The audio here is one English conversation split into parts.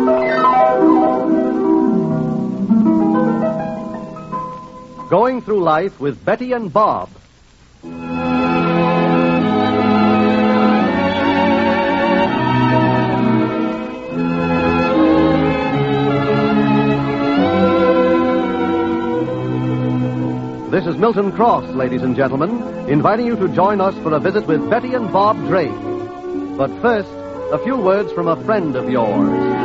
Going Through Life with Betty and Bob. This is Milton Cross, ladies and gentlemen, inviting you to join us for a visit with Betty and Bob Drake. But first, a few words from a friend of yours.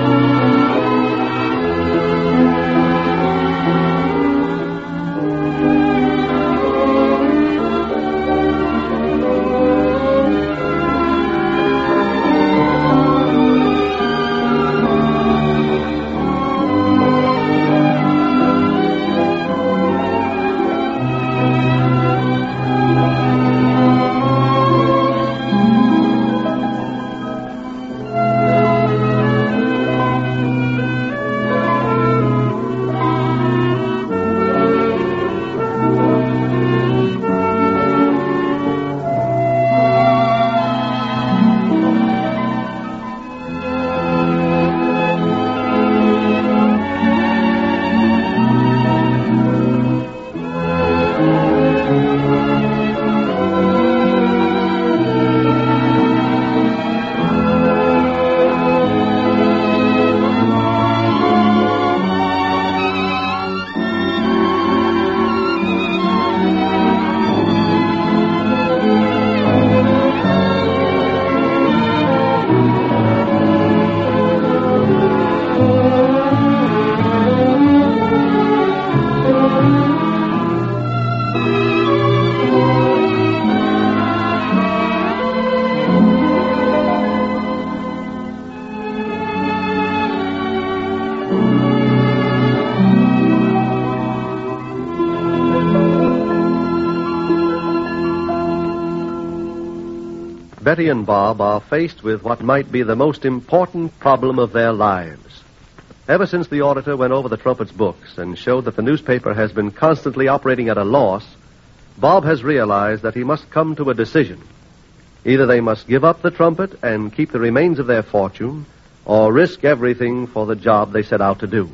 Betty and Bob are faced with what might be the most important problem of their lives. Ever since the auditor went over the Trumpet's books and showed that the newspaper has been constantly operating at a loss, Bob has realized that he must come to a decision. Either they must give up the Trumpet and keep the remains of their fortune, or risk everything for the job they set out to do.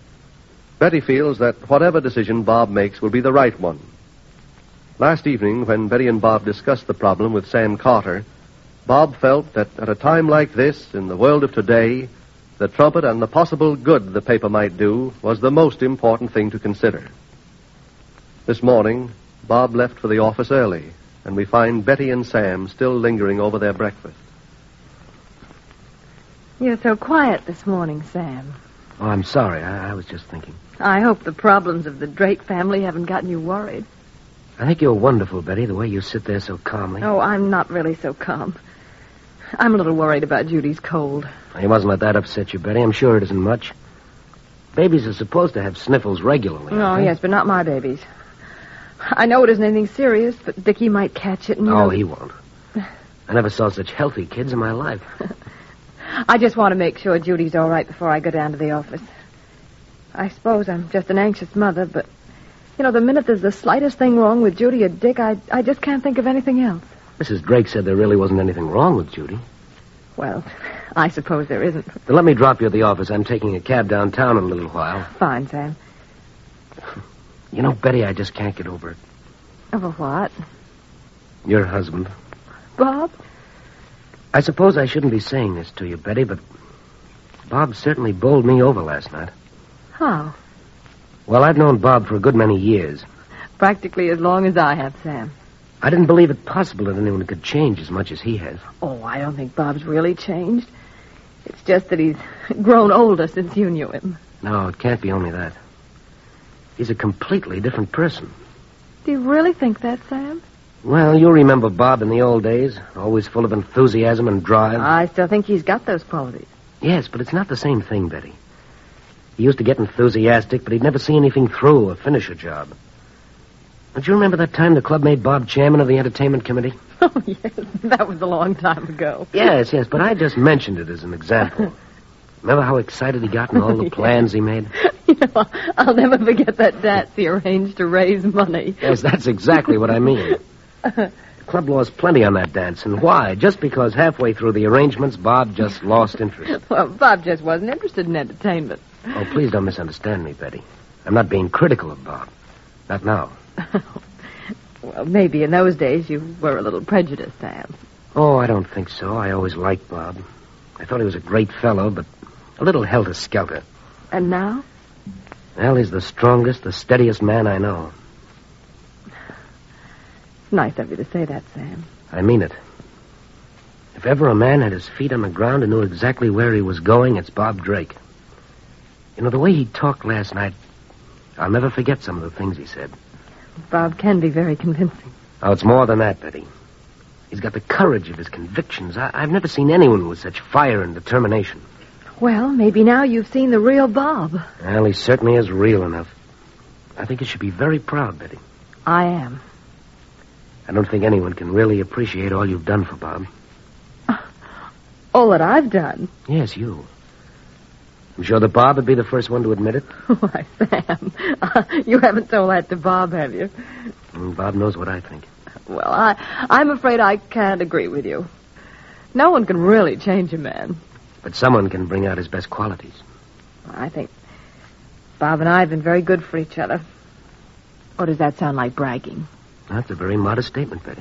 Betty feels that whatever decision Bob makes will be the right one. Last evening, when Betty and Bob discussed the problem with Sam Carter, Bob felt that at a time like this, in the world of today, the Trumpet and the possible good the paper might do was the most important thing to consider. This morning, Bob left for the office early, and we find Betty and Sam still lingering over their breakfast. You're so quiet this morning, Sam. Oh, I'm sorry. I was just thinking. I hope the problems of the Drake family haven't gotten you worried. I think you're wonderful, Betty, the way you sit there so calmly. Oh, I'm not really so calm. I'm a little worried about Judy's cold. You mustn't let that upset you, Betty. I'm sure it isn't much. Babies are supposed to have sniffles regularly. Oh, yes, but not my babies. I know it isn't anything serious, but Dickie might catch it and... Oh, he won't. I never saw such healthy kids in my life. I just want to make sure Judy's all right before I go down to the office. I suppose I'm just an anxious mother, but, the minute there's the slightest thing wrong with Judy or Dick, I just can't think of anything else. Mrs. Drake said there really wasn't anything wrong with Judy. Well, I suppose there isn't. Then let me drop you at the office. I'm taking a cab downtown in a little while. Fine, Sam. Betty, I just can't get over it. Over what? Your husband. Bob? I suppose I shouldn't be saying this to you, Betty, but Bob certainly bowled me over last night. How? Well, I've known Bob for a good many years. Practically as long as I have, Sam. I didn't believe it possible that anyone could change as much as he has. Oh, I don't think Bob's really changed. It's just that he's grown older since you knew him. No, it can't be only that. He's a completely different person. Do you really think that, Sam? Well, you'll remember Bob in the old days, always full of enthusiasm and drive. I still think he's got those qualities. Yes, but it's not the same thing, Betty. He used to get enthusiastic, but he'd never see anything through or finish a job. Don't you remember that time the club made Bob chairman of the entertainment committee? Oh, yes. That was a long time ago. Yes, but I just mentioned it as an example. Remember how excited he got and all the plans he made? I'll never forget that dance he arranged to raise money. Yes, that's exactly what I mean. club lost plenty on that dance. And why? Just because halfway through the arrangements, Bob just lost interest. Well, Bob just wasn't interested in entertainment. Oh, please don't misunderstand me, Betty. I'm not being critical of Bob. Not now. Well, maybe in those days you were a little prejudiced, Sam. Oh, I don't think so. I always liked Bob. I thought he was a great fellow, but a little helter-skelter. And now? Well, he's the strongest, the steadiest man I know. It's nice of you to say that, Sam. I mean it. If ever a man had his feet on the ground and knew exactly where he was going, it's Bob Drake. You know, the way he talked last night, I'll never forget some of the things he said. Bob can be very convincing. Oh, it's more than that, Betty. He's got the courage of his convictions. I've never seen anyone with such fire and determination. Well, maybe now you've seen the real Bob. Well, he certainly is real enough. I think you should be very proud, Betty. I am. I don't think anyone can really appreciate all you've done for Bob. All that I've done? Yes, you. I'm sure that Bob would be the first one to admit it. Why, Sam, you haven't told that to Bob, have you? Bob knows what I think. Well, I'm afraid I can't agree with you. No one can really change a man. But someone can bring out his best qualities. I think Bob and I have been very good for each other. Or does that sound like bragging? That's a very modest statement, Betty.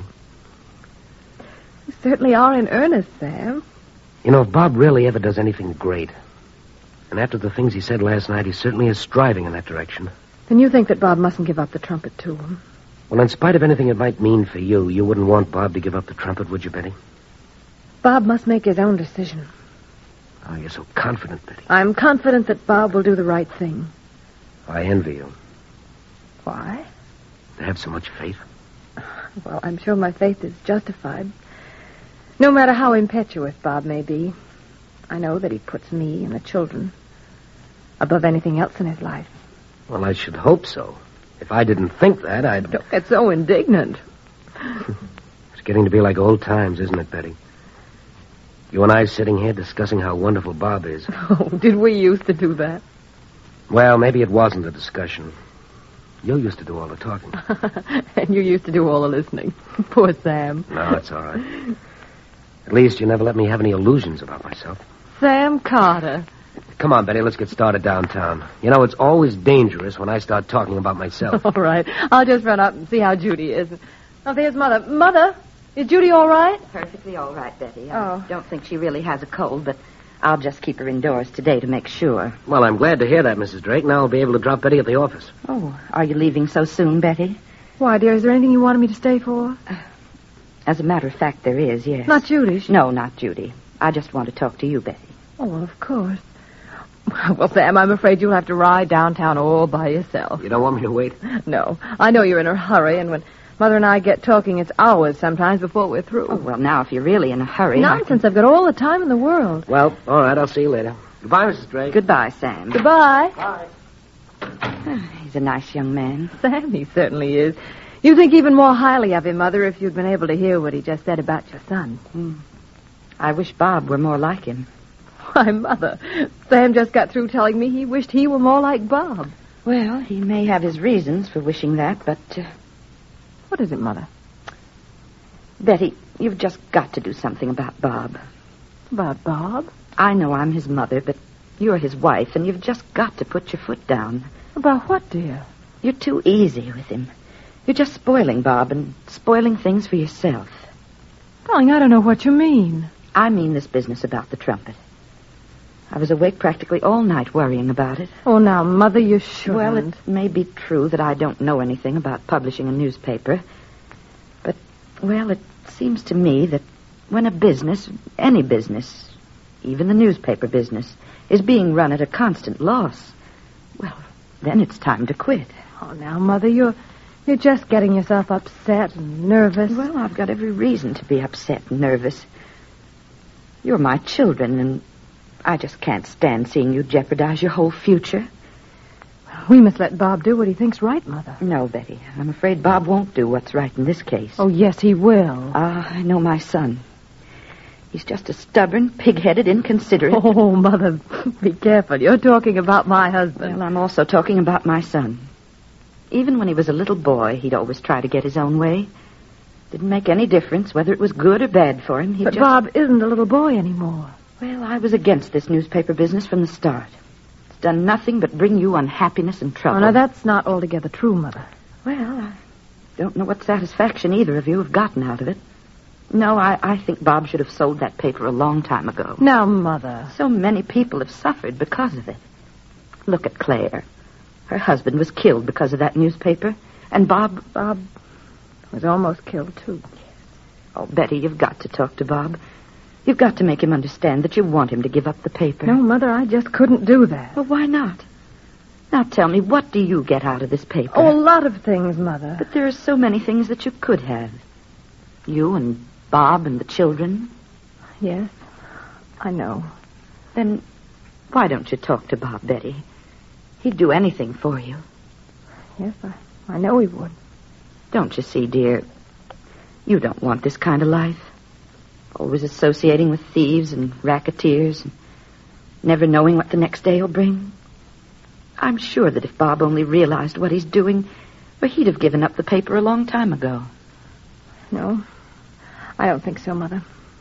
You certainly are in earnest, Sam. You know, if Bob really ever does anything great, and after the things he said last night, he certainly is striving in that direction. Then you think that Bob mustn't give up the trumpet to him? Well, in spite of anything it might mean for you, you wouldn't want Bob to give up the trumpet, would you, Betty? Bob must make his own decision. Oh, you're so confident, Betty. I'm confident that Bob will do the right thing. I envy you. Why? To have so much faith. Well, I'm sure my faith is justified. No matter how impetuous Bob may be, I know that he puts me and the children above anything else in his life. Well, I should hope so. If I didn't think that, I'd... Don't get so indignant. It's getting to be like old times, isn't it, Betty? You and I sitting here discussing how wonderful Bob is. Oh, did we used to do that? Well, maybe it wasn't a discussion. You used to do all the talking. And you used to do all the listening. Poor Sam. No, it's all right. At least you never let me have any illusions about myself. Sam Carter. Come on, Betty, let's get started downtown. You know, it's always dangerous when I start talking about myself. All right. I'll just run up and see how Judy is. Oh, there's Mother. Mother, is Judy all right? Perfectly all right, Betty. Oh. I don't think she really has a cold, but I'll just keep her indoors today to make sure. Well, I'm glad to hear that, Mrs. Drake. Now I'll be able to drop Betty at the office. Oh, are you leaving so soon, Betty? Why, dear, is there anything you wanted me to stay for? As a matter of fact, there is, yes. Not Judy. No, not Judy. I just want to talk to you, Betty. Oh, well, of course. Well, Sam, I'm afraid you'll have to ride downtown all by yourself. You don't want me to wait? No. I know you're in a hurry, and when Mother and I get talking, it's hours sometimes before we're through. Oh, well, now, if you're really in a hurry... Nonsense. I've got all the time in the world. Well, all right, I'll see you later. Goodbye, Mrs. Drake. Goodbye, Sam. Goodbye. Bye. He's a nice young man. Sam, he certainly is. You think even more highly of him, Mother, if you'd been able to hear what he just said about your son. I wish Bob were more like him. Why, Mother, Sam just got through telling me he wished he were more like Bob. Well, he may have his reasons for wishing that, but... What is it, Mother? Betty, you've just got to do something about Bob. About Bob? I know I'm his mother, but you're his wife, and you've just got to put your foot down. About what, dear? You're too easy with him. You're just spoiling Bob and spoiling things for yourself. Darling, I don't know what you mean. I mean this business about the trumpet. I was awake practically all night worrying about it. Oh, now, Mother, you shouldn't. Well, it may be true that I don't know anything about publishing a newspaper. But, well, it seems to me that when a business, any business, even the newspaper business, is being run at a constant loss, well, then it's time to quit. Oh, now, Mother, you're just getting yourself upset and nervous. Well, I've got every reason to be upset and nervous. You're my children, and I just can't stand seeing you jeopardize your whole future. We must let Bob do what he thinks right, Mother. No, Betty. I'm afraid Bob won't do what's right in this case. Oh, yes, he will. I know my son. He's just a stubborn, pig-headed, inconsiderate... Oh, Mother, be careful. You're talking about my husband. Well, I'm also talking about my son. Even when he was a little boy, he'd always try to get his own way. Didn't make any difference whether it was good or bad for him. But Bob isn't a little boy anymore. Well, I was against this newspaper business from the start. It's done nothing but bring you unhappiness and trouble. Oh, no, that's not altogether true, Mother. Well, I don't know what satisfaction either of you have gotten out of it. No, I think Bob should have sold that paper a long time ago. Now, Mother. So many people have suffered because of it. Look at Claire. Her husband was killed because of that newspaper. And Bob was almost killed, too. Oh, Betty, you've got to talk to Bob. You've got to make him understand that you want him to give up the paper. No, Mother, I just couldn't do that. Well, why not? Now tell me, what do you get out of this paper? Oh, a lot of things, Mother. But there are so many things that you could have. You and Bob and the children. Yes, I know. Then why don't you talk to Bob, Betty? He'd do anything for you. Yes, I know he would. Don't you see, dear? You don't want this kind of life. Always associating with thieves and racketeers and never knowing what the next day will bring. I'm sure that if Bob only realized what he's doing, well, he'd have given up the paper a long time ago. No, I don't think so, Mother.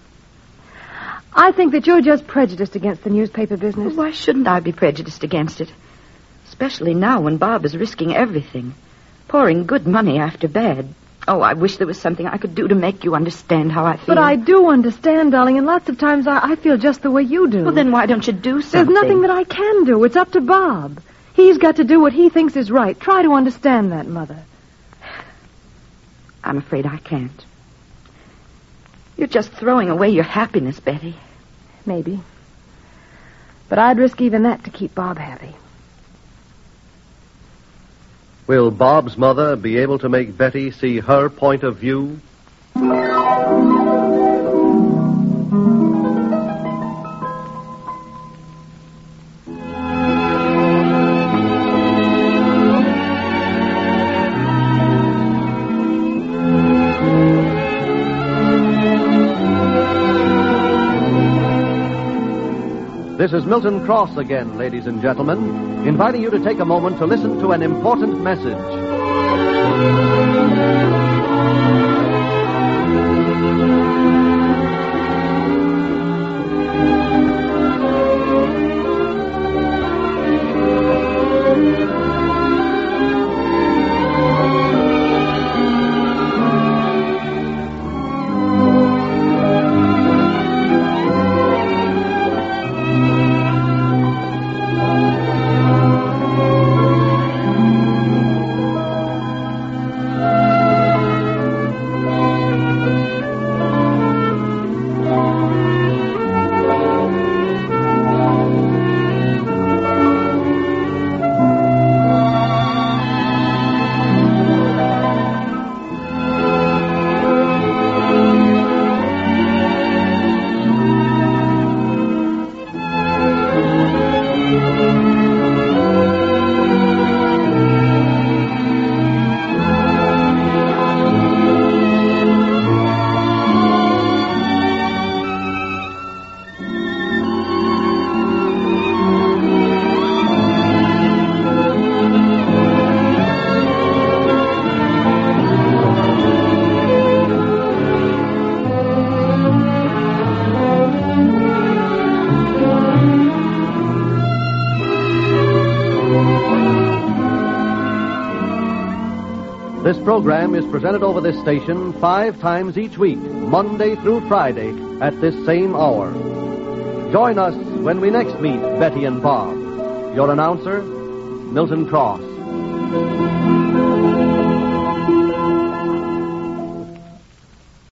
I think that you're just prejudiced against the newspaper business. Well, why shouldn't I be prejudiced against it? Especially now when Bob is risking everything. Pouring good money after bad. Oh, I wish there was something I could do to make you understand how I feel. But I do understand, darling, and lots of times I feel just the way you do. Well, then why don't you do something? There's nothing that I can do. It's up to Bob. He's got to do what he thinks is right. Try to understand that, Mother. I'm afraid I can't. You're just throwing away your happiness, Betty. Maybe. But I'd risk even that to keep Bob happy. Will Bob's mother be able to make Betty see her point of view? This is Milton Cross again, ladies and gentlemen, inviting you to take a moment to listen to an important message. This program is presented over this station 5 times each week, Monday through Friday, at this same hour. Join us when we next meet Betty and Bob. Your announcer, Milton Cross.